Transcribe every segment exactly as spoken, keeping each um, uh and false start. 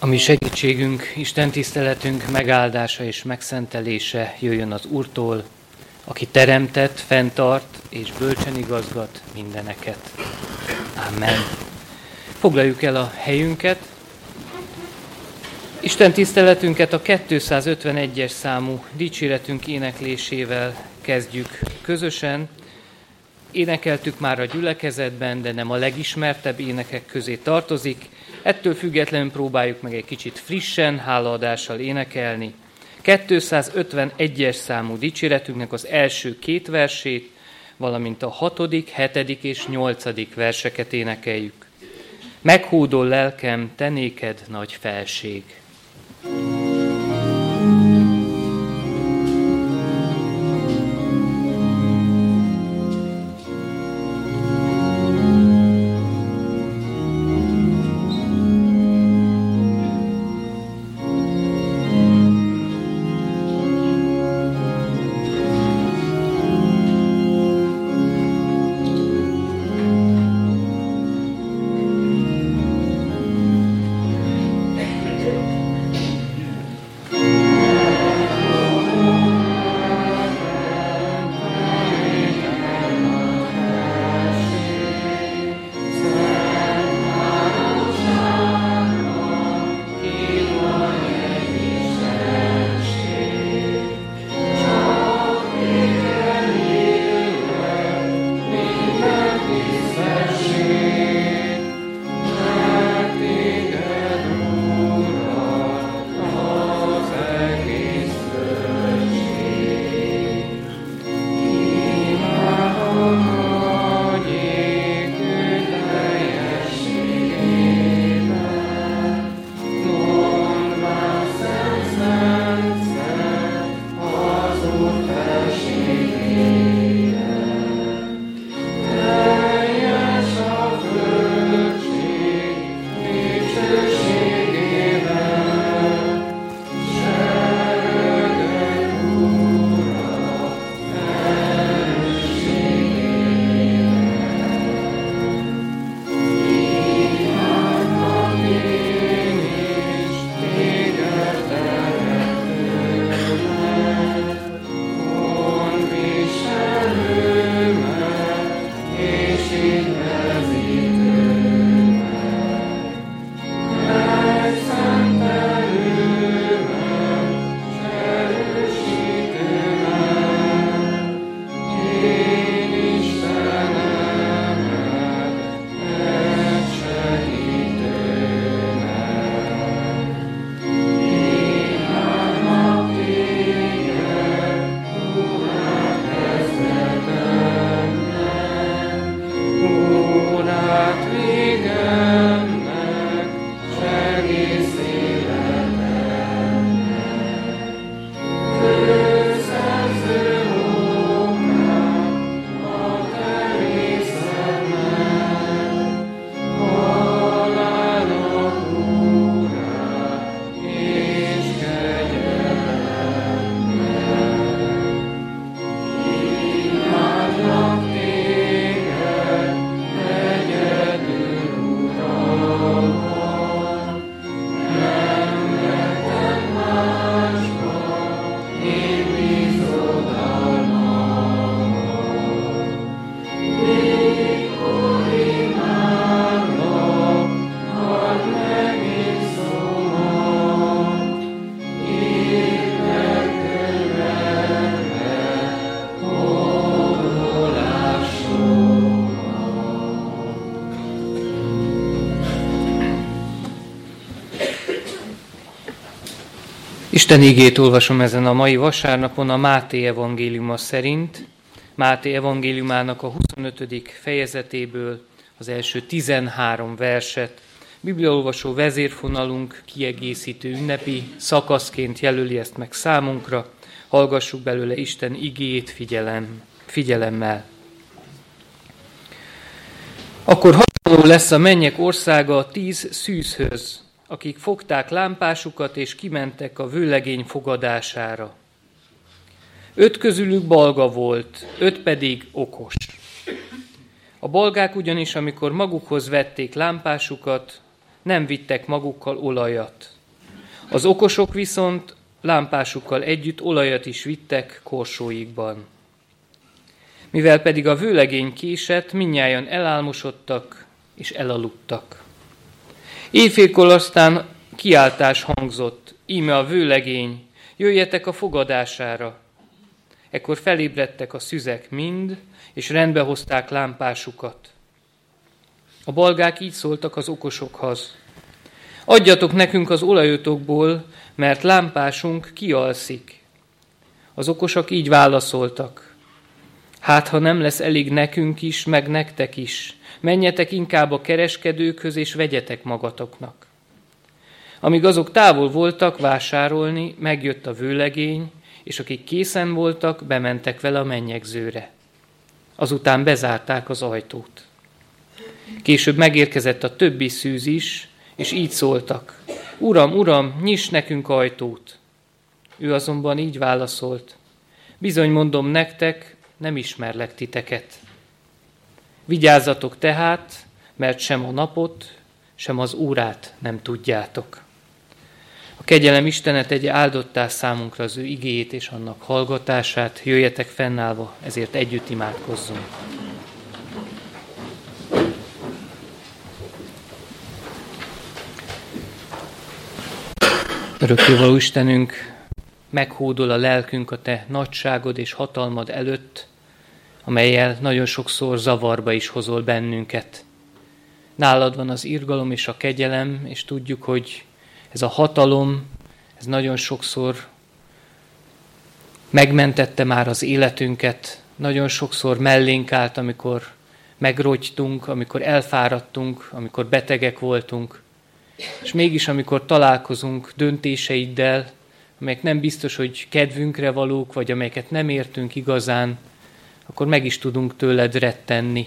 A mi segítségünk, Isten tiszteletünk megáldása és megszentelése jöjjön az Úrtól, aki teremtett, fenntart és bölcsen igazgat mindeneket. Amen. Foglaljuk el a helyünket. Isten tiszteletünket a kétszázötvenegyes számú dicséretünk éneklésével kezdjük közösen. Énekeltük már a gyülekezetben, de nem a legismertebb énekek közé tartozik. Ettől függetlenül próbáljuk meg egy kicsit frissen, hálaadással énekelni. kétszázötvenegyes számú dicséretünknek az első két versét, valamint a hatodik, hetedik és nyolcadik verseket énekeljük. Meghódol lelkem, te néked nagy felség. Isten igét olvasom ezen a mai vasárnapon a Máté evangéliuma szerint, Máté evangéliumának a huszonötödik fejezetéből az első tizenhárom verset. Bibliaolvasó vezérfonalunk kiegészítő ünnepi szakaszként jelöli ezt meg számunkra. Hallgassuk belőle Isten igéjét figyelem, figyelemmel. Akkor hasonló lesz a mennyek országa a tíz szűzhöz, akik fogták lámpásukat és kimentek a vőlegény fogadására. Öt közülük balga volt, öt pedig okos. A balgák ugyanis, amikor magukhoz vették lámpásukat, nem vittek magukkal olajat. Az okosok viszont lámpásukkal együtt olajat is vittek korsóikban. Mivel pedig a vőlegény késett, mindnyájan elálmosodtak és elaludtak. Éjfélkor aztán kiáltás hangzott, íme a vőlegény, jöjjetek a fogadására. Ekkor felébredtek a szüzek mind, és rendbe hozták lámpásukat. A balgák így szóltak az okosokhoz. Adjatok nekünk az olajotokból, mert lámpásunk kialszik. Az okosok így válaszoltak. Hát, ha nem lesz elég nekünk is, meg nektek is, menjetek inkább a kereskedőkhöz, és vegyetek magatoknak. Amíg azok távol voltak vásárolni, megjött a vőlegény, és akik készen voltak, bementek vele a mennyegzőre. Azután bezárták az ajtót. Később megérkezett a többi szűz is, és így szóltak. Uram, uram, nyiss nekünk ajtót! Ő azonban így válaszolt. Bizony mondom nektek, nem ismerlek titeket. Vigyázzatok tehát, mert sem a napot, sem az órát nem tudjátok. A kegyelem Istene tegye áldottá számunkra az ő igéjét és annak hallgatását. Jöjjetek fennállva, ezért együtt imádkozzunk. Örökkévaló Istenünk, meghódol a lelkünk a Te nagyságod és hatalmad előtt, amellyel nagyon sokszor zavarba is hozol bennünket. Nálad van az irgalom és a kegyelem, és tudjuk, hogy ez a hatalom, ez nagyon sokszor megmentette már az életünket, nagyon sokszor mellénk állt, amikor megrogytunk, amikor elfáradtunk, amikor betegek voltunk, és mégis amikor találkozunk döntéseiddel, amelyek nem biztos, hogy kedvünkre valók, vagy amelyeket nem értünk igazán, akkor meg is tudunk tőled rettenni.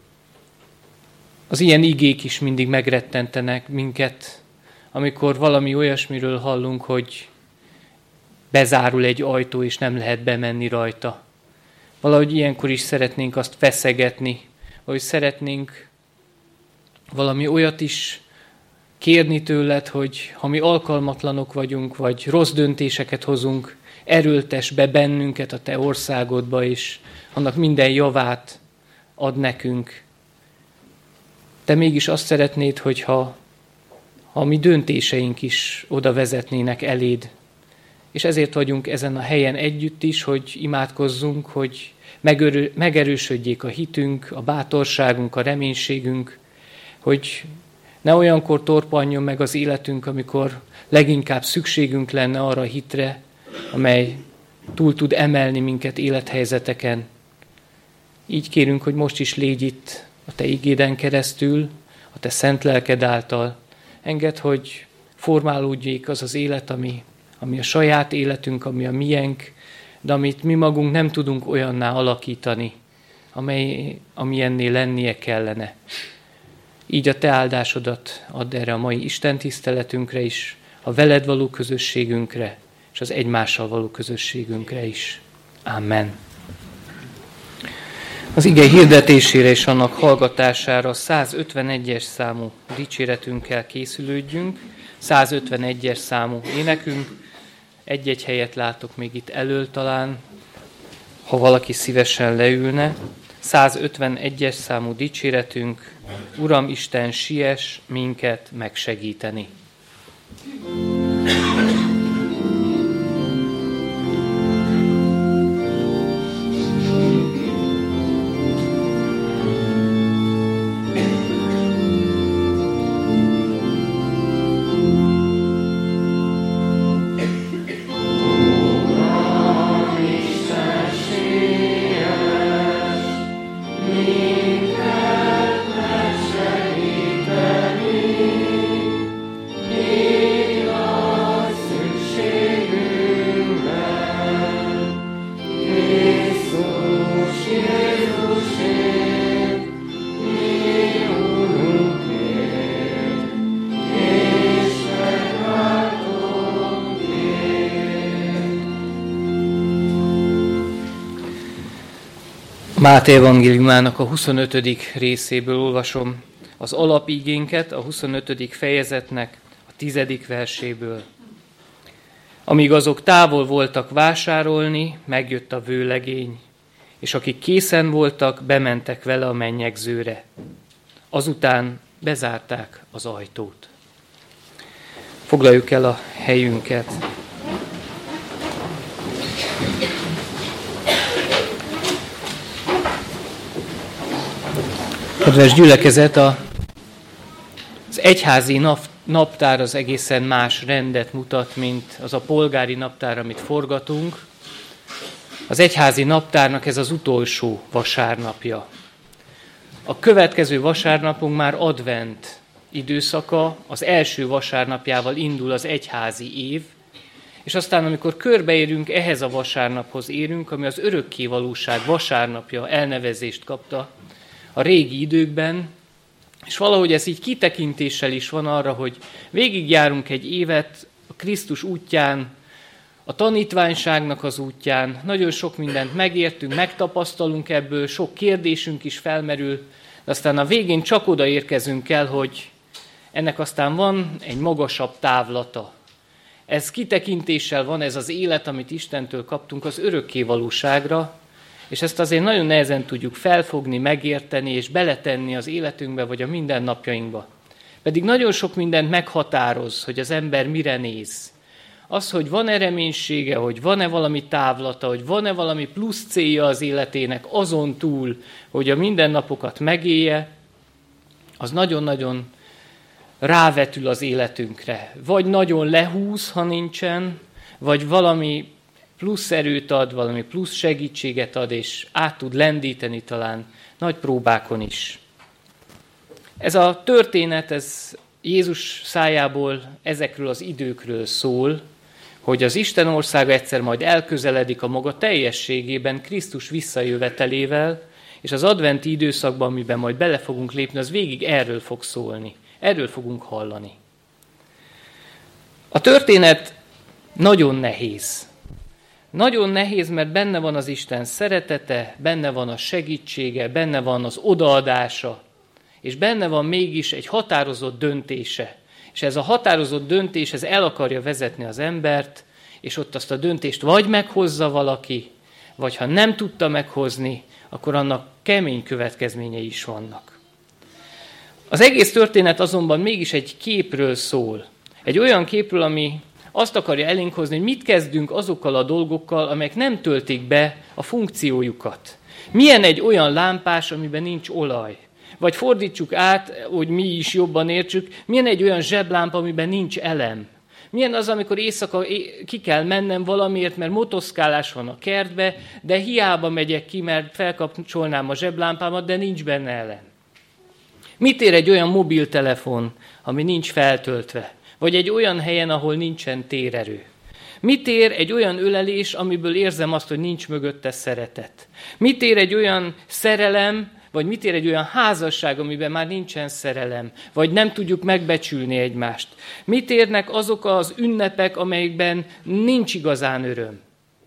Az ilyen igék is mindig megrettentenek minket, amikor valami olyasmiről hallunk, hogy bezárul egy ajtó, és nem lehet bemenni rajta. Valahogy ilyenkor is szeretnénk azt feszegetni, vagy szeretnénk valami olyat is kérni tőled, hogy ha mi alkalmatlanok vagyunk, vagy rossz döntéseket hozunk, erőltess be bennünket a te országodba, és annak minden javát ad nekünk. Te mégis azt szeretnéd, hogyha ha a mi döntéseink is oda vezetnének eléd. És ezért vagyunk ezen a helyen együtt is, hogy imádkozzunk, hogy megerő, megerősödjék a hitünk, a bátorságunk, a reménységünk, hogy ne olyankor torpanjon meg az életünk, amikor leginkább szükségünk lenne arra a hitre, amely túl tud emelni minket élethelyzeteken. Így kérünk, hogy most is légy itt a te igéden keresztül, a te szent lelked által. Engedd, hogy formálódjék az az élet, ami, ami a saját életünk, ami a miénk, de amit mi magunk nem tudunk olyanná alakítani, amely, amilyenné lennie kellene. Így a te áldásodat add erre a mai istentiszteletünkre is, a veled való közösségünkre, és az egymással való közösségünkre is. Amen. Az ige hirdetésére és annak hallgatására százötvenegyes számú dicséretünkkel készülődjünk. százötvenegyes számú énekünk. Egy-egy helyet látok még itt elől talán, ha valaki szívesen leülne. százötvenegyes számú dicséretünk. Uram Isten, siess minket megsegíteni. Máté evangéliumának a huszonötödik részéből olvasom az alapigénket a huszonötödik fejezetnek a tizedik verséből. Amíg azok távol voltak vásárolni, megjött a vőlegény, és akik készen voltak, bementek vele a mennyegzőre. Azután bezárták az ajtót. Foglaljuk el a helyünket. Kedves gyülekezet, az egyházi nap, naptár az egészen más rendet mutat, mint az a polgári naptár, amit forgatunk. Az egyházi naptárnak ez az utolsó vasárnapja. A következő vasárnapunk már advent időszaka, az első vasárnapjával indul az egyházi év, és aztán, amikor körbeérünk, ehhez a vasárnaphoz érünk, ami az örökkévalóság vasárnapja elnevezést kapta a régi időkben, és valahogy ez így kitekintéssel is van arra, hogy végigjárunk egy évet a Krisztus útján, a tanítványságnak az útján, nagyon sok mindent megértünk, megtapasztalunk ebből, sok kérdésünk is felmerül, de aztán a végén csak oda érkezünk el, hogy ennek aztán van egy magasabb távlata. Ez kitekintéssel van, ez az élet, amit Istentől kaptunk az örökkévalóságra, és ezt azért nagyon nehezen tudjuk felfogni, megérteni és beletenni az életünkbe vagy a mindennapjainkba. Pedig nagyon sok mindent meghatároz, hogy az ember mire néz. Az, hogy van-e reménysége, hogy van-e valami távlata, hogy van-e valami plusz célja az életének azon túl, hogy a mindennapokat megélje, az nagyon-nagyon rávetül az életünkre. Vagy nagyon lehúz, ha nincsen, vagy valami plusz erőt ad, valami plusz segítséget ad, és át tud lendíteni talán nagy próbákon is. Ez a történet, ez Jézus szájából ezekről az időkről szól, hogy az Isten országa egyszer majd elközeledik a maga teljességében Krisztus visszajövetelével, és az adventi időszakban, amiben majd bele fogunk lépni, az végig erről fog szólni. Erről fogunk hallani. A történet nagyon nehéz. Nagyon nehéz, mert benne van az Isten szeretete, benne van a segítsége, benne van az odaadása, és benne van mégis egy határozott döntése. És ez a határozott döntés, ez el akarja vezetni az embert, és ott azt a döntést vagy meghozza valaki, vagy ha nem tudta meghozni, akkor annak kemény következményei is vannak. Az egész történet azonban mégis egy képről szól. Egy olyan képről, ami azt akarja elénk hozni, hogy mit kezdünk azokkal a dolgokkal, amelyek nem töltik be a funkciójukat. Milyen egy olyan lámpás, amiben nincs olaj? Vagy fordítsuk át, hogy mi is jobban értsük, milyen egy olyan zseblámpa, amiben nincs elem? Milyen az, amikor éjszaka ki kell mennem valamiért, mert motoszkálás van a kertbe, de hiába megyek ki, mert felkapcsolnám a zseblámpámat, de nincs benne elem? Mit ér egy olyan mobiltelefon, ami nincs feltöltve? Vagy egy olyan helyen, ahol nincsen térerő? Mit ér egy olyan ölelés, amiből érzem azt, hogy nincs mögötte szeretet? Mit ér egy olyan szerelem, vagy mit ér egy olyan házasság, amiben már nincsen szerelem, vagy nem tudjuk megbecsülni egymást? Mit érnek azok az ünnepek, amelyekben nincs igazán öröm?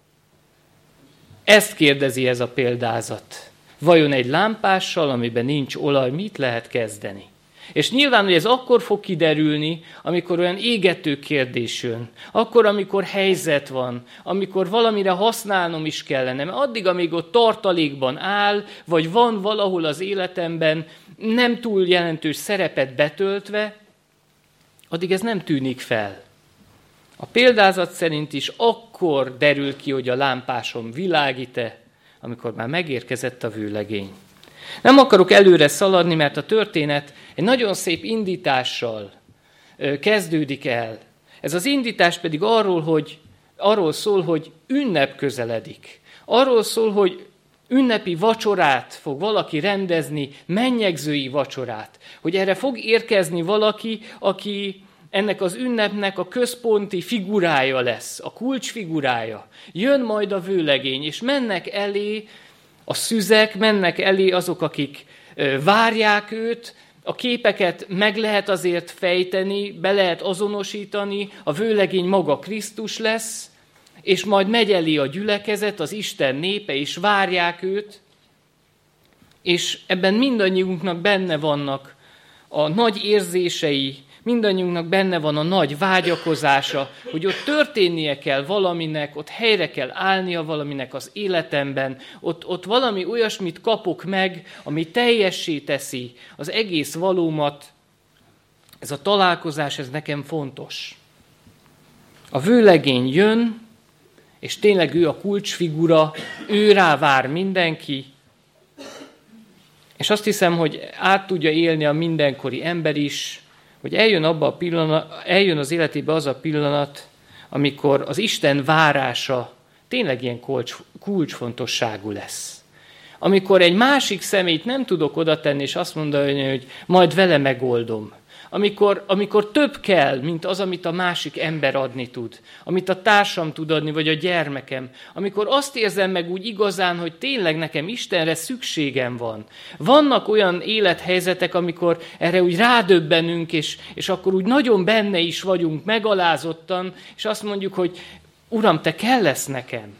Ezt kérdezi ez a példázat. Vajon egy lámpással, amiben nincs olaj, mit lehet kezdeni? És nyilván, hogy ez akkor fog kiderülni, amikor olyan égető kérdés jön, akkor, amikor helyzet van, amikor valamire használnom is kellene, mert addig, amíg ott tartalékban áll, vagy van valahol az életemben nem túl jelentős szerepet betöltve, addig ez nem tűnik fel. A példázat szerint is akkor derül ki, hogy a lámpásom világít-e, amikor már megérkezett a vőlegény. Nem akarok előre szaladni, mert a történet egy nagyon szép indítással kezdődik el. Ez az indítás pedig arról, hogy, arról szól, hogy ünnep közeledik. Arról szól, hogy ünnepi vacsorát fog valaki rendezni, mennyegzői vacsorát. Hogy erre fog érkezni valaki, aki ennek az ünnepnek a központi figurája lesz, a kulcsfigurája. Jön majd a vőlegény, és mennek elé a szüzek, mennek elé azok, akik várják őt, a képeket meg lehet azért fejteni, be lehet azonosítani, a vőlegény maga Krisztus lesz, és majd megy elé a gyülekezet, az Isten népe, és várják őt, és ebben mindannyiunknak benne vannak a nagy érzései, mindannyiunknak benne van a nagy vágyakozása, hogy ott történnie kell valaminek, ott helyre kell állnia valaminek az életemben, ott, ott valami olyasmit kapok meg, ami teljessé teszi az egész valómat. Ez a találkozás, ez nekem fontos. A vőlegény jön, és tényleg ő a kulcsfigura, ő rá vár mindenki, és azt hiszem, hogy át tudja élni a mindenkori ember is, hogy eljön, abba a pillanat, eljön az életébe az a pillanat, amikor az Isten várása tényleg ilyen kulcs, kulcsfontosságú lesz. Amikor egy másik személyt nem tudok oda tenni, és azt mondani, hogy majd vele megoldom. Amikor, amikor több kell, mint az, amit a másik ember adni tud, amit a társam tud adni, vagy a gyermekem. Amikor azt érzem meg úgy igazán, hogy tényleg nekem Istenre szükségem van. Vannak olyan élethelyzetek, amikor erre úgy rádöbbenünk, és, és akkor úgy nagyon benne is vagyunk, megalázottan, és azt mondjuk, hogy Uram, te kellesz nekem.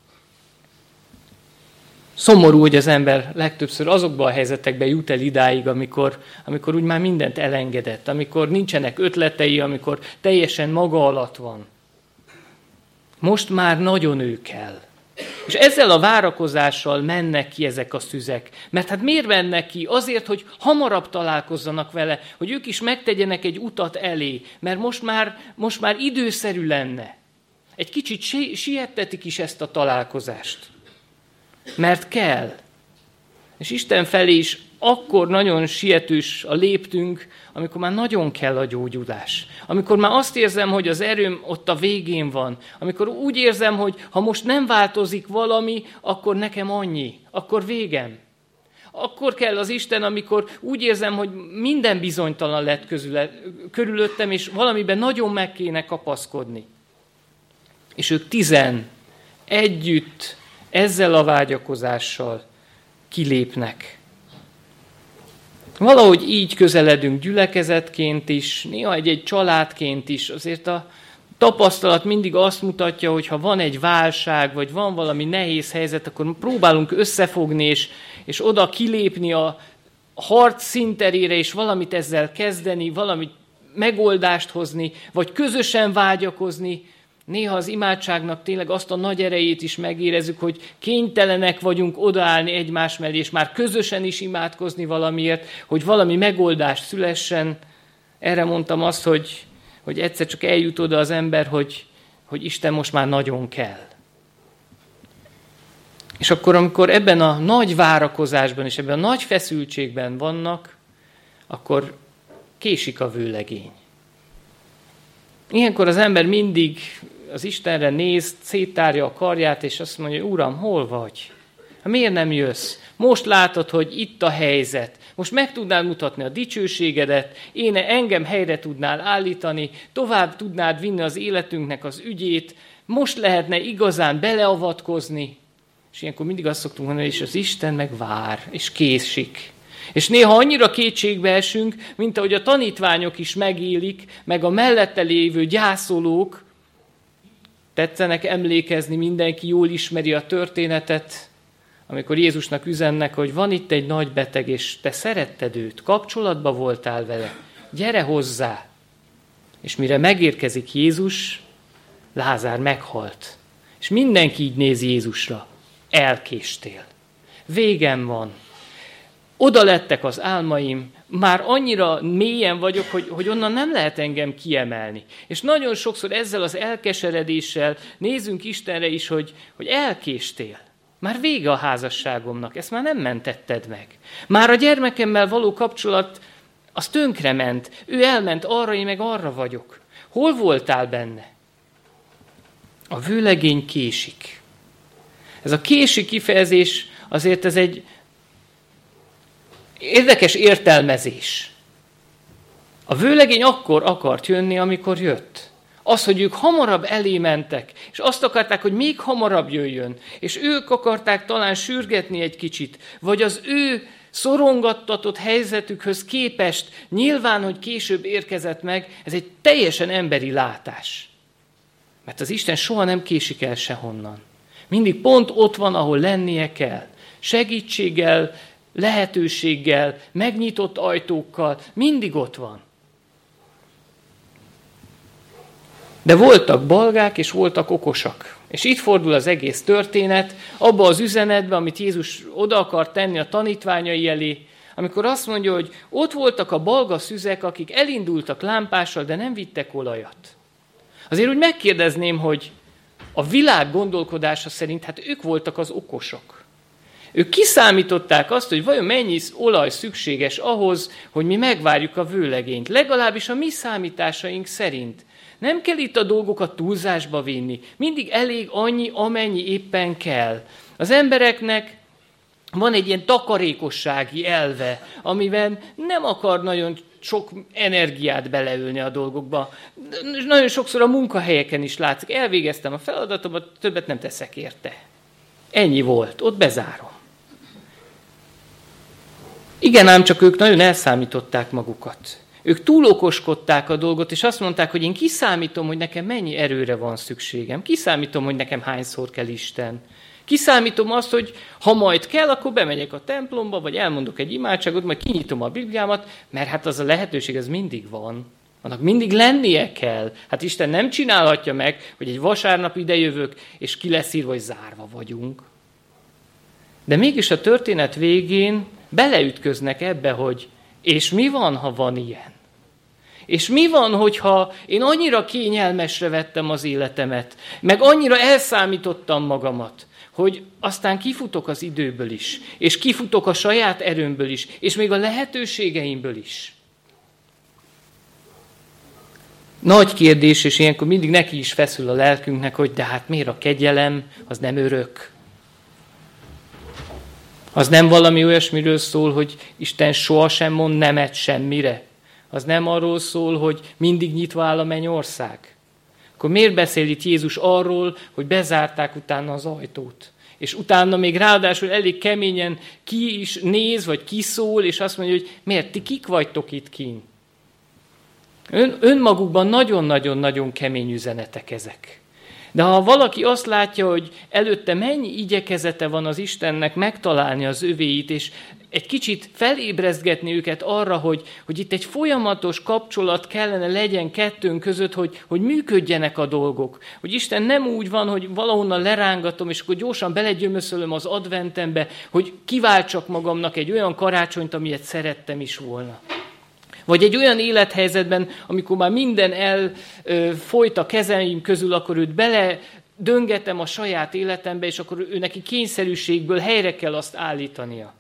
Szomorú, hogy az ember legtöbbször azokban a helyzetekben jut el idáig, amikor, amikor úgy már mindent elengedett, amikor nincsenek ötletei, amikor teljesen maga alatt van. Most már nagyon ő kell. És ezzel a várakozással mennek ki ezek a szüzek. Mert hát miért mennek ki? Azért, hogy hamarabb találkozzanak vele, hogy ők is megtegyenek egy utat elé, mert most már, most már időszerű lenne. Egy kicsit siettetik is ezt a találkozást. Mert kell. És Isten felé is akkor nagyon sietős a léptünk, amikor már nagyon kell a gyógyulás. Amikor már azt érzem, hogy az erőm ott a végén van. Amikor úgy érzem, hogy ha most nem változik valami, akkor nekem annyi. Akkor végem. Akkor kell az Isten, amikor úgy érzem, hogy minden bizonytalan lett közüle, körülöttem, és valamiben nagyon meg kéne kapaszkodni. És ők tizen együtt ezzel a vágyakozással kilépnek. Valahogy így közeledünk gyülekezetként is, néha egy-egy családként is. Azért a tapasztalat mindig azt mutatja, hogy ha van egy válság, vagy van valami nehéz helyzet, akkor próbálunk összefogni, és, és oda kilépni a harc színterére, és valamit ezzel kezdeni, valamit megoldást hozni, vagy közösen vágyakozni. Néha az imádságnak tényleg azt a nagy erejét is megérezzük, hogy kénytelenek vagyunk odaállni egymás mellé, és már közösen is imádkozni valamiért, hogy valami megoldás szülessen. Erre mondtam azt, hogy, hogy egyszer csak eljut oda az ember, hogy, hogy Isten most már nagyon kell. És akkor, amikor ebben a nagy várakozásban és ebben a nagy feszültségben vannak, akkor késik a vőlegény. Ilyenkor az ember mindig az Istenre néz, széttárja a karját, és azt mondja, Uram, hol vagy? Hát miért nem jössz? Most látod, hogy itt a helyzet. Most meg tudnád mutatni a dicsőségedet, én engem helyre tudnál állítani, tovább tudnád vinni az életünknek az ügyét, most lehetne igazán beleavatkozni. És ilyenkor mindig azt szoktunk mondani, és az Isten meg vár, és késik. És néha annyira kétségbe esünk, mint ahogy a tanítványok is megélik, meg a mellette lévő gyászolók, tetszenek emlékezni, mindenki jól ismeri a történetet, amikor Jézusnak üzennek, hogy van itt egy nagy beteg, és te szeretted őt, kapcsolatba voltál vele, gyere hozzá. És mire megérkezik Jézus, Lázár meghalt. És mindenki így néz Jézusra, elkéstél. Végem van. Oda lettek az álmaim, már annyira mélyen vagyok, hogy, hogy onnan nem lehet engem kiemelni. És nagyon sokszor ezzel az elkeseredéssel nézünk Istenre is, hogy, hogy elkéstél. Már vége a házasságomnak, ezt már nem mentetted meg. Már a gyermekemmel való kapcsolat, az tönkrement. Ő elment arra, én meg arra vagyok. Hol voltál benne? A vőlegény késik. Ez a késik kifejezés azért ez egy érdekes értelmezés. A vőlegény akkor akart jönni, amikor jött. Az, hogy ők hamarabb elé mentek, és azt akarták, hogy még hamarabb jöjjön, és ők akarták talán sürgetni egy kicsit, vagy az ő szorongattatott helyzetükhöz képest nyilván, hogy később érkezett meg, ez egy teljesen emberi látás. Mert az Isten soha nem késik el sehonnan. Mindig pont ott van, ahol lennie kell. Segítséggel, lehetőséggel, megnyitott ajtókkal, mindig ott van. De voltak balgák, és voltak okosak. És itt fordul az egész történet, abba az üzenetbe, amit Jézus oda akar tenni a tanítványai elé, amikor azt mondja, hogy ott voltak a balga szüzek, akik elindultak lámpással, de nem vittek olajat. Azért úgy megkérdezném, hogy a világ gondolkodása szerint, hát ők voltak az okosok. Ők kiszámították azt, hogy vajon mennyi olaj szükséges ahhoz, hogy mi megvárjuk a vőlegényt. Legalábbis a mi számításaink szerint. Nem kell itt a dolgokat túlzásba vinni. Mindig elég annyi, amennyi éppen kell. Az embereknek van egy ilyen takarékossági elve, amiben nem akar nagyon sok energiát beleölni a dolgokba. Nagyon sokszor a munkahelyeken is látszik. Elvégeztem a feladatomat, többet nem teszek érte. Ennyi volt, ott bezárom. Igen, ám csak ők nagyon elszámították magukat. Ők túlokoskodták a dolgot, és azt mondták, hogy én kiszámítom, hogy nekem mennyi erőre van szükségem. Kiszámítom, hogy nekem hányszor kell Isten. Kiszámítom azt, hogy ha majd kell, akkor bemegyek a templomba, vagy elmondok egy imádságot, majd kinyitom a Bibliámat, mert hát az a lehetőség, ez mindig van. Annak mindig lennie kell. Hát Isten nem csinálhatja meg, hogy egy vasárnap idejövök, és ki lesz írva, hogy zárva vagyunk. De mégis a történet végén beleütköznek ebbe, hogy és mi van, ha van ilyen? És mi van, hogyha én annyira kényelmesre vettem az életemet, meg annyira elszámítottam magamat, hogy aztán kifutok az időből is, és kifutok a saját erőmből is, és még a lehetőségeimből is. Nagy kérdés, és ilyenkor mindig neki is feszül a lelkünknek, hogy de hát miért a kegyelem, az nem örök. Az nem valami olyasmiről szól, hogy Isten sohasem mond nemet semmire. Az nem arról szól, hogy mindig nyitva áll a mennyország. Akkor miért beszél itt Jézus arról, hogy bezárták utána az ajtót? És utána még ráadásul elég keményen ki is néz, vagy kiszól, és azt mondja, hogy miért ti kik vagytok itt kint? Ön, önmagukban nagyon-nagyon-nagyon kemény üzenetek ezek. De ha valaki azt látja, hogy előtte mennyi igyekezete van az Istennek megtalálni az övéit, és egy kicsit felébrezgetni őket arra, hogy, hogy itt egy folyamatos kapcsolat kellene legyen kettőnk között, hogy, hogy működjenek a dolgok. Hogy Isten nem úgy van, hogy valahonnan lerángatom, és akkor gyorsan belegyömöszölöm az adventembe, hogy kiváltsak magamnak egy olyan karácsonyt, amilyet szerettem is volna. Vagy egy olyan élethelyzetben, amikor már minden elfolyt a kezeim közül, akkor őt bele döngetem a saját életembe, és akkor ő neki kényszerűségből helyre kell azt állítania.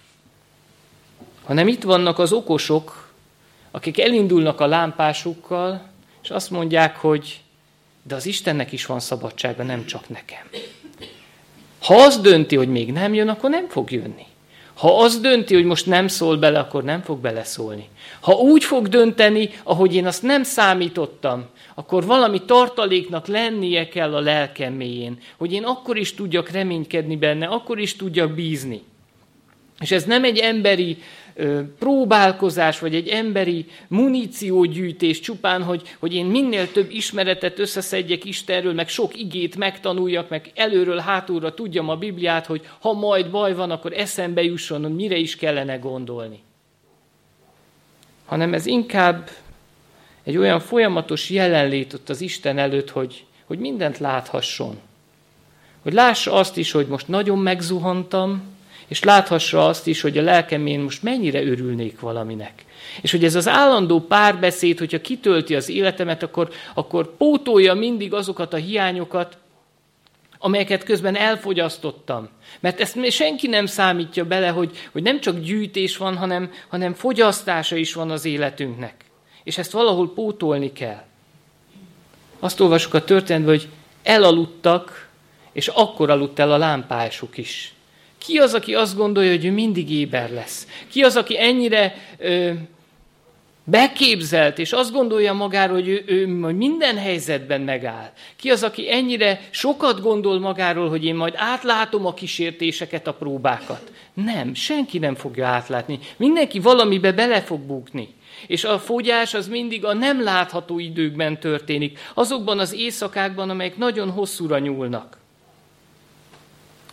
Hanem itt vannak az okosok, akik elindulnak a lámpásukkal, és azt mondják, hogy de az Istennek is van szabadsága, nem csak nekem. Ha az dönti, hogy még nem jön, akkor nem fog jönni. Ha az dönti, hogy most nem szól bele, akkor nem fog beleszólni. Ha úgy fog dönteni, ahogy én azt nem számítottam, akkor valami tartaléknak lennie kell a lelkem mélyén, hogy én akkor is tudjak reménykedni benne, akkor is tudjak bízni. És ez nem egy emberi ö, próbálkozás, vagy egy emberi muníciógyűjtés csupán, hogy, hogy én minél több ismeretet összeszedjek Istenről, meg sok igét megtanuljak, meg előről hátulra tudjam a Bibliát, hogy ha majd baj van, akkor eszembe jusson, hogy mire is kellene gondolni. Hanem ez inkább egy olyan folyamatos jelenlét ott az Isten előtt, hogy, hogy mindent láthasson. Hogy lássa azt is, hogy most nagyon megzuhantam, és láthassa azt is, hogy a lelkem én most mennyire örülnék valaminek. És hogy ez az állandó párbeszéd, hogyha kitölti az életemet, akkor, akkor pótolja mindig azokat a hiányokat, amelyeket közben elfogyasztottam. Mert ezt senki nem számítja bele, hogy, hogy nem csak gyűjtés van, hanem, hanem fogyasztása is van az életünknek. És ezt valahol pótolni kell. Azt olvasjuk a történetben, hogy elaludtak, és akkor aludt el a lámpásuk is. Ki az, aki azt gondolja, hogy ő mindig éber lesz? Ki az, aki ennyire ö, beképzelt, és azt gondolja magáról, hogy ő, ő majd minden helyzetben megáll? Ki az, aki ennyire sokat gondol magáról, hogy én majd átlátom a kísértéseket, a próbákat? Nem, senki nem fogja átlátni. Mindenki valamibe bele fog bukni. És a fogyás az mindig a nem látható időkben történik. Azokban az éjszakákban, amelyek nagyon hosszúra nyúlnak.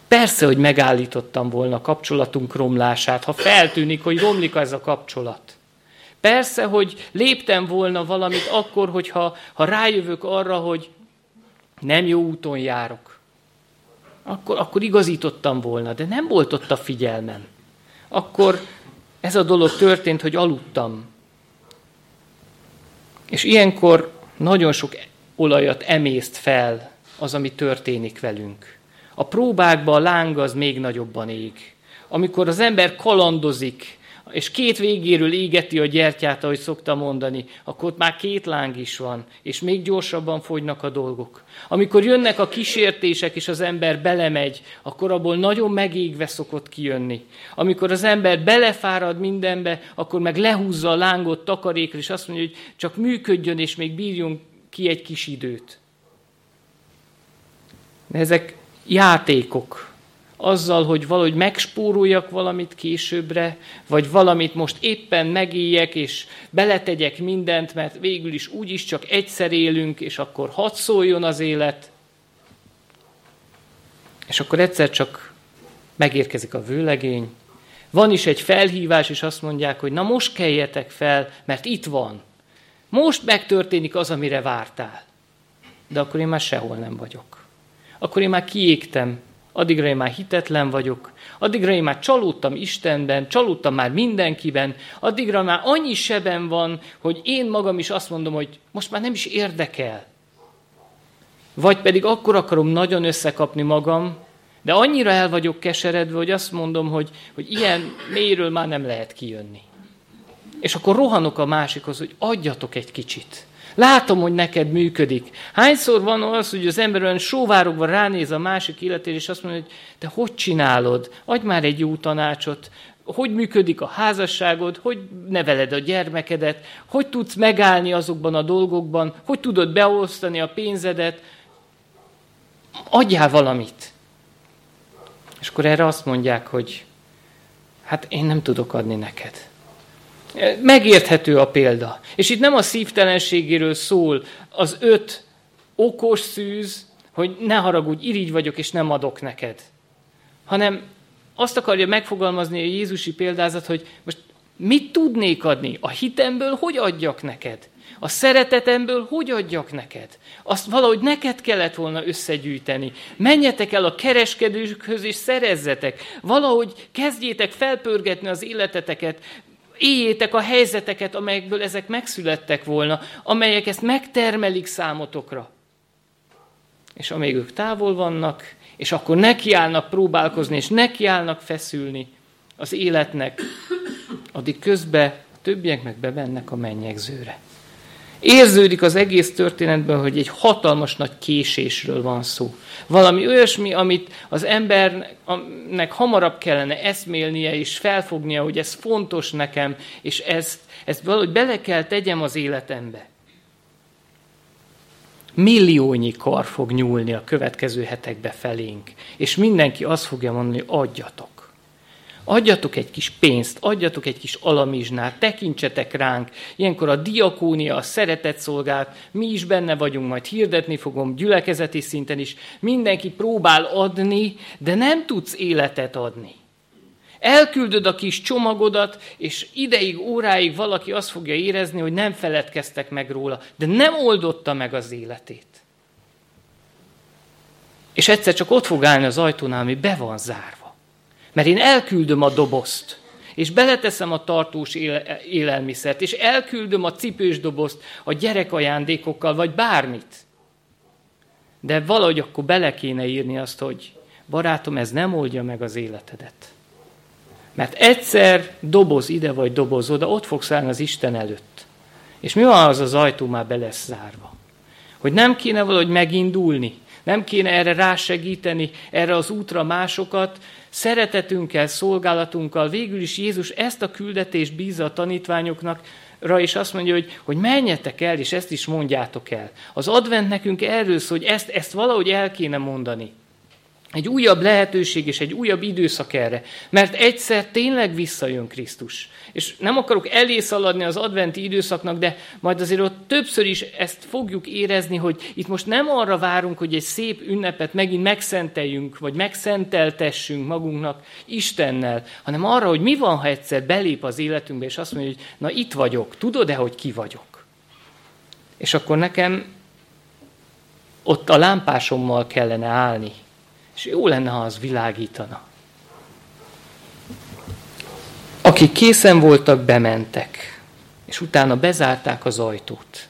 Persze, hogy megállítottam volna a kapcsolatunk romlását, ha feltűnik, hogy romlik ez a kapcsolat. Persze, hogy léptem volna valamit akkor, hogyha ha rájövök arra, hogy nem jó úton járok. Akkor, akkor igazítottam volna, de nem volt ott a figyelmem. Akkor ez a dolog történt, hogy aludtam. És ilyenkor nagyon sok olajat emészt fel az, ami történik velünk. A próbákban a láng az még nagyobban ég. Amikor az ember kalandozik, és két végéről égeti a gyertyát, ahogy szoktam mondani, akkor ott már két láng is van, és még gyorsabban fogynak a dolgok. Amikor jönnek a kísértések, és az ember belemegy, akkor abból nagyon megégve szokott kijönni. Amikor az ember belefárad mindenbe, akkor meg lehúzza a lángot takarékra, és azt mondja, hogy csak működjön, és még bírjunk ki egy kis időt. De ezek játékok. Azzal, hogy valahogy megspóroljak valamit későbbre, vagy valamit most éppen megéljek, és beletegyek mindent, mert végül is úgyis csak egyszer élünk, és akkor hadd szóljon az élet. És akkor egyszer csak megérkezik a vőlegény. Van is egy felhívás, és azt mondják, hogy na most keljetek fel, mert itt van. Most megtörténik az, amire vártál. De akkor én már sehol nem vagyok. Akkor én már kiégtem, addigra én már hitetlen vagyok, addigra én már csalódtam Istenben, csalódtam már mindenkiben, addigra már annyi sebem van, hogy én magam is azt mondom, hogy most már nem is érdekel. Vagy pedig akkor akarom nagyon összekapni magam, de annyira el vagyok keseredve, hogy azt mondom, hogy, hogy ilyen mélyről már nem lehet kijönni. És akkor rohanok a másikhoz, hogy adjatok egy kicsit. Látom, hogy neked működik. Hányszor van az, hogy az ember olyan sóvárogva ránéz a másik életére, és azt mondja, hogy te hogy csinálod? Adj már egy jó tanácsot. Hogy működik a házasságod? Hogy neveled a gyermekedet? Hogy tudsz megállni azokban a dolgokban? Hogy tudod beosztani a pénzedet? Adjál valamit. És akkor erre azt mondják, hogy hát én nem tudok adni neked. Megérthető a példa. És itt nem a szívtelenségéről szól az öt okos szűz, hogy ne haragudj, irigy vagyok, és nem adok neked. Hanem azt akarja megfogalmazni a jézusi példázat, hogy most mit tudnék adni? A hitemből hogy adjak neked? A szeretetemből hogy adjak neked? Azt valahogy neked kellett volna összegyűjteni. Menjetek el a kereskedőkhöz, és szerezzetek. Valahogy kezdjétek felpörgetni az életeteket, éljétek a helyzeteket, amelyekből ezek megszülettek volna, amelyek ezt megtermelik számotokra. És amíg ők távol vannak, és akkor nekiállnak próbálkozni, és nekiállnak feszülni az életnek, addig közben a többiek meg bemennek a mennyegzőre. Érződik az egész történetben, hogy egy hatalmas nagy késésről van szó. Valami olyasmi, amit az embernek hamarabb kellene eszmélnie és felfognia, hogy ez fontos nekem, és ezt, ezt valahogy bele kell tegyem az életembe. Milliónyi kar fog nyúlni a következő hetekbe felénk, és mindenki azt fogja mondani, hogy adjatok. Adjatok egy kis pénzt, adjatok egy kis alamizsnát, tekintsetek ránk. Ilyenkor a diakónia, a szeretetszolgálat, mi is benne vagyunk, majd hirdetni fogom gyülekezeti szinten is. Mindenki próbál adni, de nem tudsz életet adni. Elküldöd a kis csomagodat, és ideig, óráig valaki azt fogja érezni, hogy nem feledkeztek meg róla, de nem oldotta meg az életét. És egyszer csak ott fog állni az ajtónál, ami be van zárva. Mert én elküldöm a dobozt, és beleteszem a tartós élelmiszert, és elküldöm a cipős dobozt a gyerekajándékokkal, vagy bármit. De valahogy akkor bele kéne írni azt, hogy barátom, ez nem oldja meg az életedet. Mert egyszer doboz ide, vagy doboz oda, ott fogsz állni az Isten előtt. És mi van, az az ajtó már be lesz zárva? Hogy nem kéne valahogy megindulni, nem kéne erre rásegíteni, erre az útra másokat, szeretetünkkel, szolgálatunkkal. Végül is Jézus ezt a küldetést bízza a tanítványoknak, és azt mondja, hogy, hogy menjetek el, és ezt is mondjátok el. Az advent nekünk erről szól, hogy ezt, ezt valahogy el kéne mondani. Egy újabb lehetőség és egy újabb időszak erre. Mert egyszer tényleg visszajön Krisztus. És nem akarok elé szaladni az adventi időszaknak, de majd azért ott többször is ezt fogjuk érezni, hogy itt most nem arra várunk, hogy egy szép ünnepet megint megszenteljünk, vagy megszenteltessünk magunknak Istennel, hanem arra, hogy mi van, ha egyszer belép az életünkbe, és azt mondja, hogy na itt vagyok, tudod-e, hogy ki vagyok? És akkor nekem ott a lámpásommal kellene állni. És jó lenne, ha az világítana. Akik készen voltak, bementek, és utána bezárták az ajtót.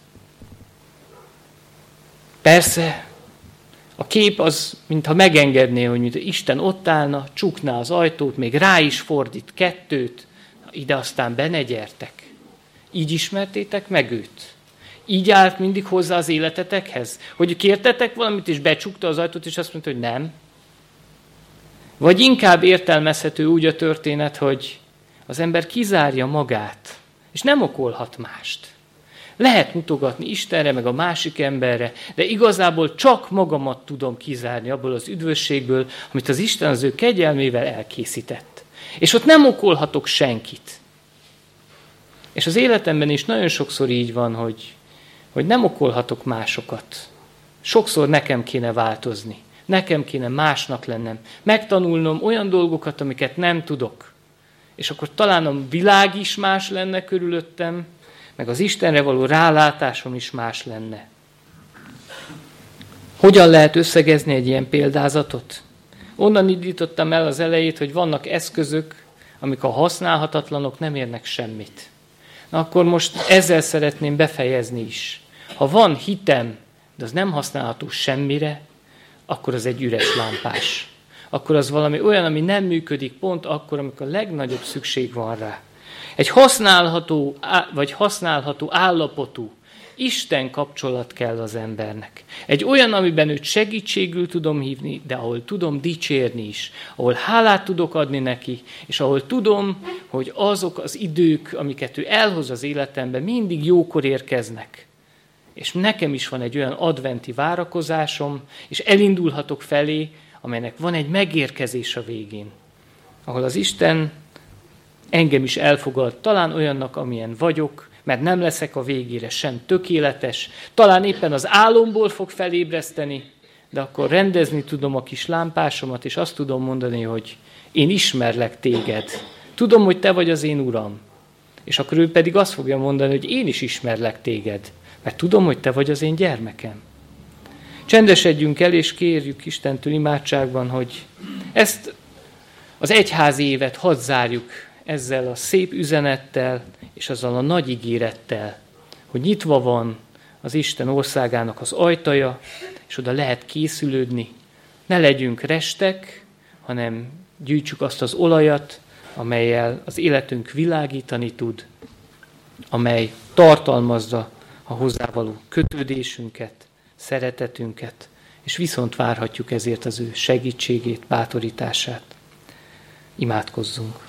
Persze, a kép az, mintha megengedné, hogy mint Isten ott állna, csukná az ajtót, még rá is fordít kettőt, ide aztán be ne gyertek. Így ismertétek meg őt? Így állt mindig hozzá az életetekhez? Hogy kértetek valamit, és becsukta az ajtót, és azt mondta, hogy nem? Vagy inkább értelmezhető úgy a történet, hogy az ember kizárja magát, és nem okolhat mást. Lehet mutogatni Istenre, meg a másik emberre, de igazából csak magamat tudom kizárni abból az üdvösségből, amit az Isten az ő kegyelmével elkészített. És ott nem okolhatok senkit. És az életemben is nagyon sokszor így van, hogy, hogy nem okolhatok másokat. Sokszor nekem kéne változni. Nekem kéne másnak lennem. Megtanulnom olyan dolgokat, amiket nem tudok. És akkor talán a világ is más lenne körülöttem, meg az Istenre való rálátásom is más lenne. Hogyan lehet összegezni egy ilyen példázatot? Onnan indítottam el az elejét, hogy vannak eszközök, amik a használhatatlanok, nem érnek semmit. Na akkor most ezzel szeretném befejezni is. Ha van hitem, de az nem használható semmire, akkor az egy üres lámpás. Akkor az valami olyan, ami nem működik pont akkor, amikor a legnagyobb szükség van rá. Egy használható, vagy használható állapotú Isten kapcsolat kell az embernek. Egy olyan, amiben őt segítségül tudom hívni, de ahol tudom dicsérni is. Ahol hálát tudok adni neki, és ahol tudom, hogy azok az idők, amiket ő elhoz az életembe, mindig jókor érkeznek. És nekem is van egy olyan adventi várakozásom, és elindulhatok felé, amelynek van egy megérkezés a végén. Ahol az Isten engem is elfogad, talán olyannak, amilyen vagyok, mert nem leszek a végére sem tökéletes, talán éppen az álomból fog felébreszteni, de akkor rendezni tudom a kis lámpásomat, és azt tudom mondani, hogy én ismerlek téged. Tudom, hogy te vagy az én Uram. És akkor ő pedig azt fogja mondani, hogy én is ismerlek téged, mert tudom, hogy te vagy az én gyermekem. Csendesedjünk el, és kérjük Istentől imádságban, hogy ezt az egyházi évet hadd zárjuk ezzel a szép üzenettel, és azzal a nagy ígérettel, hogy nyitva van az Isten országának az ajtaja, és oda lehet készülődni. Ne legyünk restek, hanem gyűjtsük azt az olajat, amellyel az életünk világítani tud, amely tartalmazza a hozzávaló kötődésünket, szeretetünket, és viszont várhatjuk ezért az ő segítségét, bátorítását. Imádkozzunk!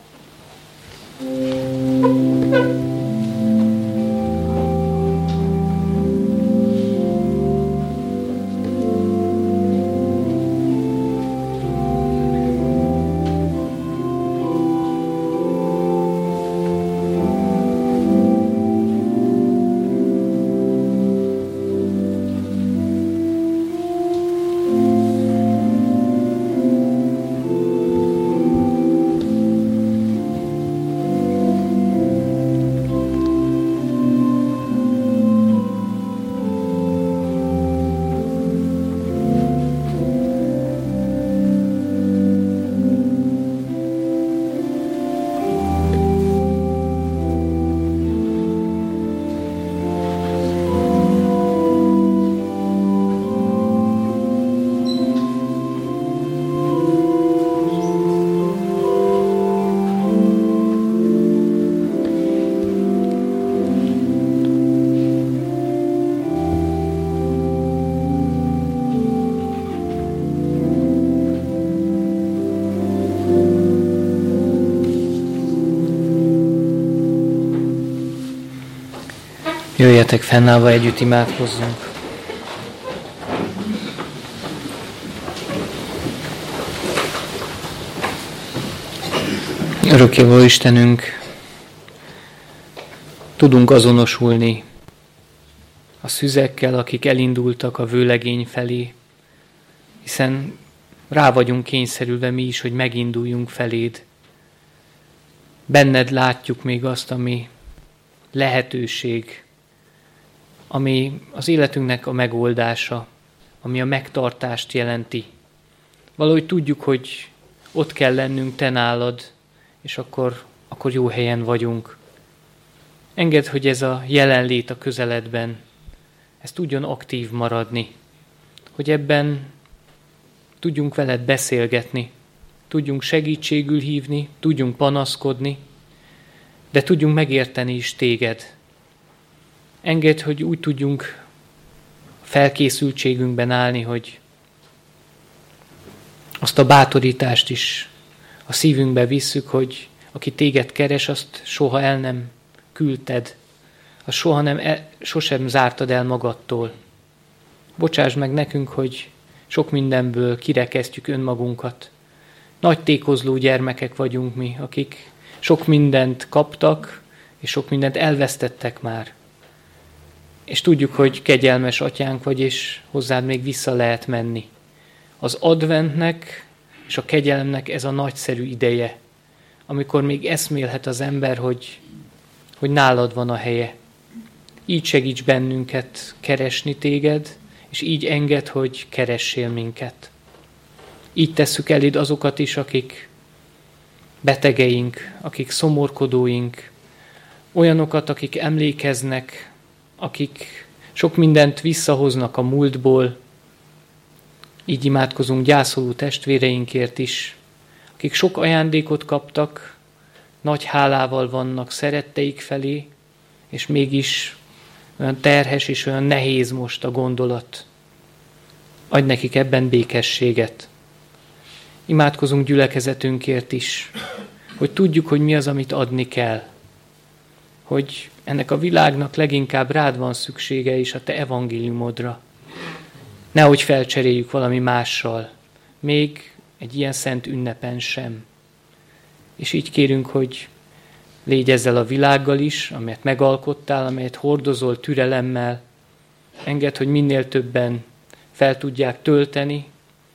Jöjjetek fennállva, együtt imádkozzunk. Örökkévaló Istenünk, tudunk azonosulni a szüzekkel, akik elindultak a vőlegény felé, hiszen rá vagyunk kényszerülve mi is, hogy meginduljunk feléd. Benned látjuk még azt, ami lehetőség, ami az életünknek a megoldása, ami a megtartást jelenti. Valahogy tudjuk, hogy ott kell lennünk te nálad, és akkor, akkor jó helyen vagyunk. Engedd, hogy ez a jelenlét a közeledben, ez tudjon aktív maradni, hogy ebben tudjunk veled beszélgetni, tudjunk segítségül hívni, tudjunk panaszkodni, de tudjunk megérteni is téged. Engedd, hogy úgy tudjunk felkészültségünkben állni, hogy azt a bátorítást is a szívünkbe visszük, hogy aki téged keres, azt soha el nem küldted, azt soha nem, el, sosem zártad el magadtól. Bocsáss meg nekünk, hogy sok mindenből kirekesztjük önmagunkat. Nagy tékozló gyermekek vagyunk mi, akik sok mindent kaptak, és sok mindent elvesztettek már. És tudjuk, hogy kegyelmes atyánk vagy, és hozzád még vissza lehet menni. Az adventnek és a kegyelemnek ez a nagyszerű ideje, amikor még eszmélhet az ember, hogy, hogy nálad van a helye. Így segíts bennünket keresni téged, és így engedd, hogy keressél minket. Így tesszük eléd azokat is, akik betegeink, akik szomorkodóink, olyanokat, akik emlékeznek, akik sok mindent visszahoznak a múltból. Így imádkozunk gyászoló testvéreinkért is, akik sok ajándékot kaptak, nagy hálával vannak szeretteik felé, és mégis olyan terhes és olyan nehéz most a gondolat. Adj nekik ebben békességet. Imádkozunk gyülekezetünkért is, hogy tudjuk, hogy mi az, amit adni kell. Hogy ennek a világnak leginkább rád van szüksége is a te evangéliumodra. Nehogy felcseréljük valami mással, még egy ilyen szent ünnepen sem. És így kérünk, hogy légy ezzel a világgal is, amelyet megalkottál, amelyet hordozol türelemmel. Engedd, hogy minél többen fel tudják tölteni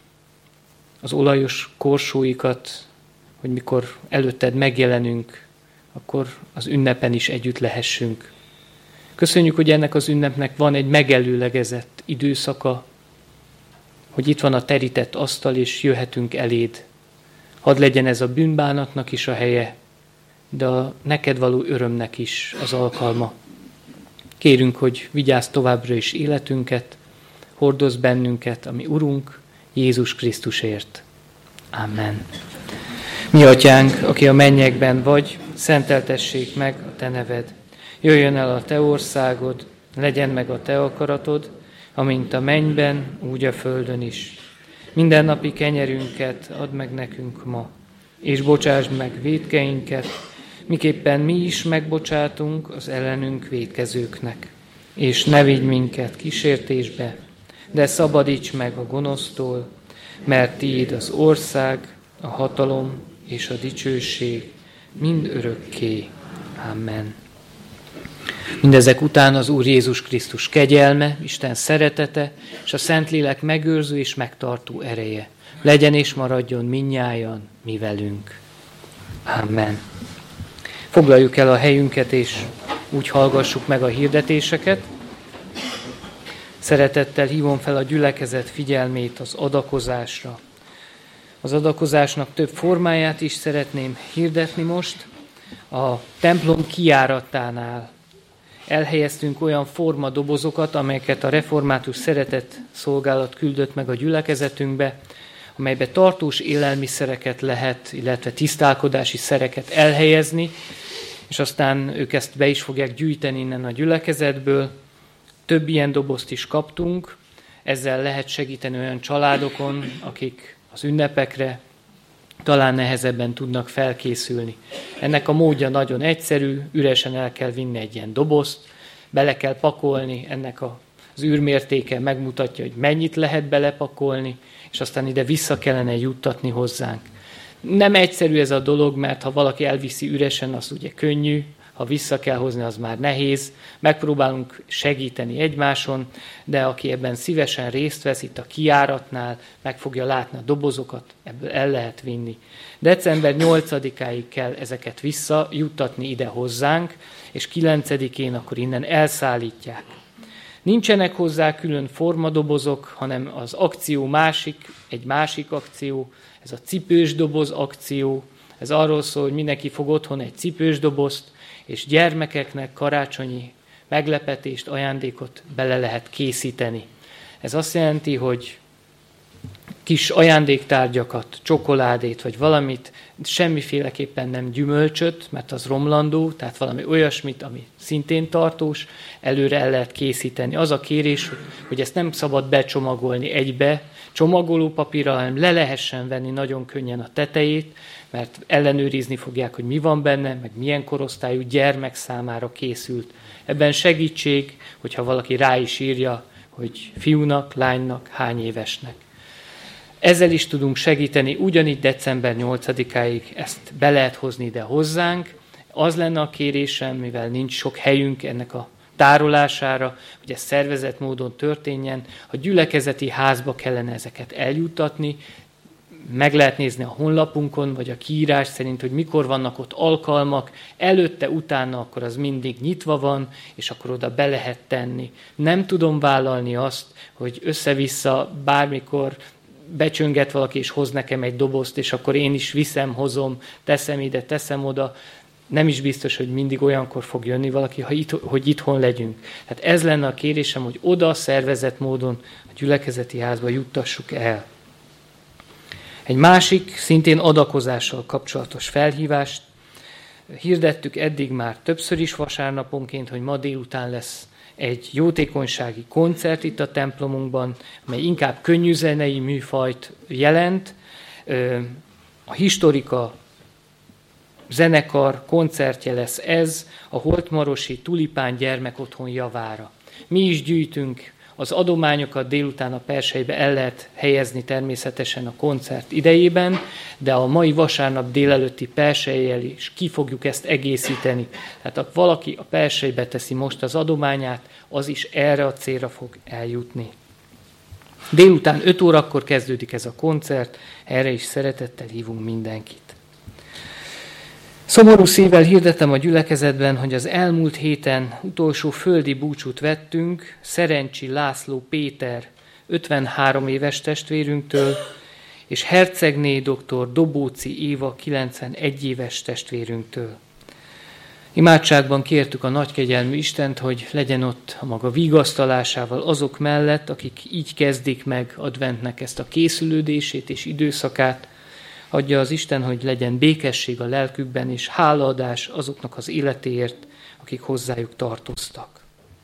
az olajos korsóikat, hogy mikor előtted megjelenünk, akkor az ünnepen is együtt lehessünk. Köszönjük, hogy ennek az ünnepnek van egy megelőlegezett időszaka, hogy itt van a terített asztal, és jöhetünk eléd. Hadd legyen ez a bűnbánatnak is a helye, de a neked való örömnek is az alkalma. Kérünk, hogy vigyázz továbbra is életünket, hordozz bennünket, ami Urunk, Jézus Krisztusért. Amen. Mi atyánk, aki a mennyekben vagy, szenteltessék meg a te neved. Jöjjön el a te országod, legyen meg a te akaratod, amint a mennyben, úgy a földön is. Mindennapi kenyerünket add meg nekünk ma, és bocsásd meg vétkeinket, miképpen mi is megbocsátunk az ellenünk vétkezőknek. És ne vigy minket kísértésbe, de szabadíts meg a gonosztól, mert tiéd az ország, a hatalom és a dicsőség mind örökké. Amen. Mindezek után az Úr Jézus Krisztus kegyelme, Isten szeretete és a Szentlélek megőrző és megtartó ereje legyen és maradjon mindnyájan mi velünk. Amen. Foglaljuk el a helyünket, és úgy hallgassuk meg a hirdetéseket. Szeretettel hívom fel a gyülekezet figyelmét az adakozásra. Az adakozásnak több formáját is szeretném hirdetni most. A templom kijáratánál elhelyeztünk olyan formadobozokat, amelyeket a református szeretett szolgálat küldött meg a gyülekezetünkbe, amelybe tartós élelmiszereket lehet, illetve tisztálkodási szereket elhelyezni, és aztán ők ezt be is fogják gyűjteni innen a gyülekezetből. Több ilyen dobozt is kaptunk, ezzel lehet segíteni olyan családokon, akik az ünnepekre talán nehezebben tudnak felkészülni. Ennek a módja nagyon egyszerű, üresen el kell vinni egy ilyen dobozt, bele kell pakolni, ennek az űrmértéke megmutatja, hogy mennyit lehet belepakolni, és aztán ide vissza kellene juttatni hozzánk. Nem egyszerű ez a dolog, mert ha valaki elviszi üresen, az ugye könnyű, ha vissza kell hozni, az már nehéz. Megpróbálunk segíteni egymáson, de aki ebben szívesen részt vesz, itt a kijáratnál, meg fogja látni a dobozokat, ebből el lehet vinni. december nyolcadikáig kell ezeket visszajuttatni ide hozzánk, és kilencedikén akkor innen elszállítják. Nincsenek hozzá külön formadobozok, hanem az akció másik, egy másik akció, ez a cipős doboz akció. Ez arról szól, hogy mindenki fog otthon egy cipős dobozt, és gyermekeknek karácsonyi meglepetést, ajándékot bele lehet készíteni. Ez azt jelenti, hogy kis ajándéktárgyakat, csokoládét, vagy valamit, semmiféleképpen nem gyümölcsöt, mert az romlandó, tehát valami olyasmit, ami szintén tartós, előre el lehet készíteni. Az a kérés, hogy ezt nem szabad becsomagolni egybe, csomagolópapírral, hanem le lehessen venni nagyon könnyen a tetejét, mert ellenőrizni fogják, hogy mi van benne, meg milyen korosztályú gyermek számára készült. Ebben segítség, hogyha valaki rá is írja, hogy fiúnak, lánynak, hány évesnek. Ezzel is tudunk segíteni, ugyanígy december nyolcadikáig ezt be lehet hozni ide hozzánk. Az lenne a kérésem, mivel nincs sok helyünk ennek a tárolására, hogy ez szervezett módon történjen, a gyülekezeti házba kellene ezeket eljuttatni, meg lehet nézni a honlapunkon, vagy a kiírás szerint, hogy mikor vannak ott alkalmak, előtte, utána, akkor az mindig nyitva van, és akkor oda be lehet tenni. Nem tudom vállalni azt, hogy össze-vissza bármikor becsönget valaki, és hoz nekem egy dobozt, és akkor én is viszem, hozom, teszem ide, teszem oda. Nem is biztos, hogy mindig olyankor fog jönni valaki, ha itt, hogy itthon legyünk. Tehát ez lenne a kérésem, hogy oda szervezett módon a gyülekezeti házba juttassuk el. Egy másik, szintén adakozással kapcsolatos felhívást hirdettük eddig már többször is vasárnaponként, hogy ma délután lesz egy jótékonysági koncert itt a templomunkban, mely inkább könnyűzenei műfajt jelent. A Historika zenekar koncertje lesz ez a Holtmarosi Tulipán gyermekotthon javára. Mi is gyűjtünk, az adományokat délután a persejbe el lehet helyezni természetesen a koncert idejében, de a mai vasárnap délelőtti persejjel is ki fogjuk ezt egészíteni. Tehát ha valaki a persejbe teszi most az adományát, az is erre a célra fog eljutni. Délután öt órakor kezdődik ez a koncert, erre is szeretettel hívunk mindenkit. Szomorú szívvel hirdetem a gyülekezetben, hogy az elmúlt héten utolsó földi búcsút vettünk Szerencsi László Péter ötvenhárom éves testvérünktől, és Hercegné dr. Dobóci Éva kilencvenegy éves testvérünktől. Imádságban kértük a nagykegyelmű Istent, hogy legyen ott a maga vigasztalásával azok mellett, akik így kezdik meg adventnek ezt a készülődését és időszakát. Adja az Isten, hogy legyen békesség a lelkükben, és hálaadás azoknak az életéért, akik hozzájuk tartoztak.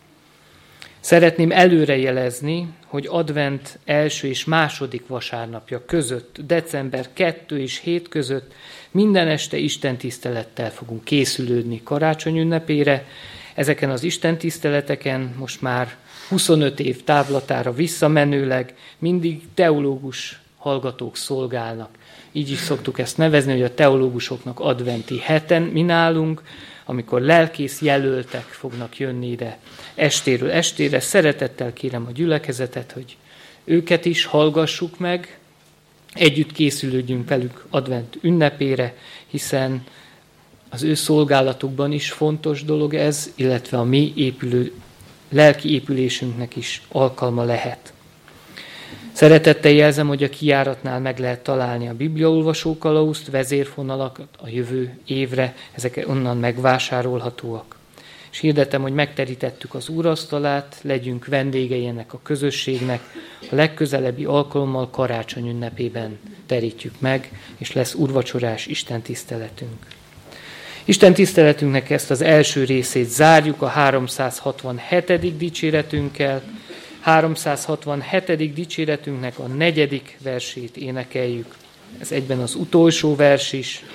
Szeretném előrejelezni, hogy advent első és második vasárnapja között, december kettő és hét között minden este istentisztelettel fogunk készülődni karácsony ünnepére. Ezeken az istentiszteleteken most már huszonöt év távlatára visszamenőleg mindig teológus hallgatók szolgálnak. Így is szoktuk ezt nevezni, hogy a teológusoknak adventi heten mi nálunk, amikor lelkész jelöltek fognak jönni ide estéről estére. Szeretettel kérem a gyülekezetet, hogy őket is hallgassuk meg, együtt készülődjünk velük advent ünnepére, hiszen az ő szolgálatukban is fontos dolog ez, illetve a mi épülő, lelki épülésünknek is alkalma lehet. Szeretettel jelzem, hogy a kijáratnál meg lehet találni a bibliaolvasó kalauzt, vezérfonalakat a jövő évre, ezek onnan megvásárolhatóak. És hirdetem, hogy megterítettük az úrasztalát, legyünk vendégei ennek a közösségnek, a legközelebbi alkalommal karácsony ünnepében terítjük meg, és lesz úrvacsorás istentiszteletünk. Istentiszteletünknek ezt az első részét zárjuk a háromszázhatvanhetedik dicséretünkkel, háromszázhatvanhetedik dicséretünknek a negyedik versét énekeljük. Ez egyben az utolsó vers is.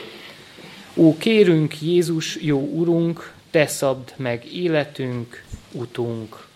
Ó, kérünk, Jézus, jó Urunk, te szabd meg életünk, utunk.